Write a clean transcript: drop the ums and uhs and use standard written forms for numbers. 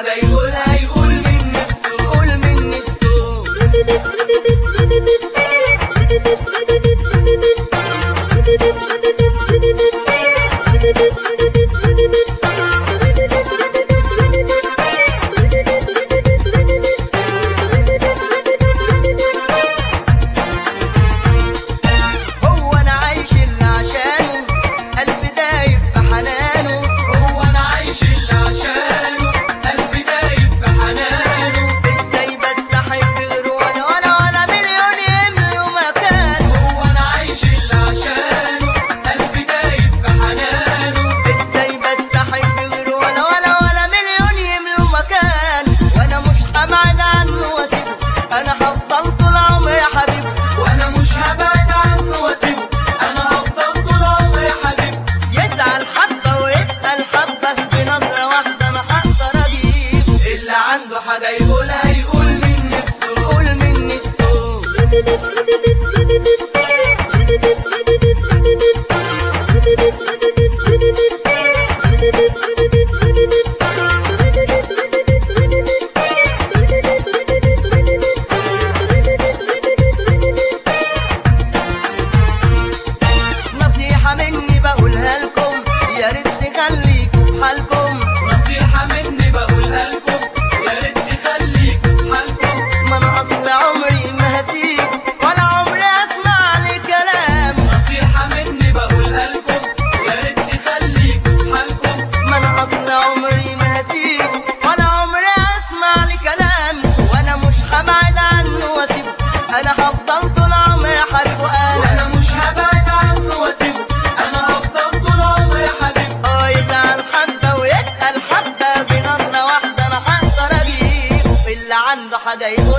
حاجة يقولها يقول من نفسه، قول من نفسه. حاجة يقولها يقول من نفسه، قول من نفسه. نصيحة مني بقولها لكم، يا ريت تخليكوا بحالكم. نصيحة مني بقولها لكم، أصل عمري ما هسيب ولا عمري أسمع لكلام. نصيحة مني بقولها لكم، يا ريت تخليكوا بحالكم. ما أنا أصل عمري ما هسيب ولا عمري أسمع لكلام. وأنا مش هبعد عنه وأسيبه، أنا هفضل طول عمري حبيبه. وأنا مش هبعد عنه وأسيبه، أنا هفضل طول عمري حبيبه. يزعل حبة ويتقل حبة، بنظرة واحدة أنا هقدر أجيب اللي عنده حاجة يقول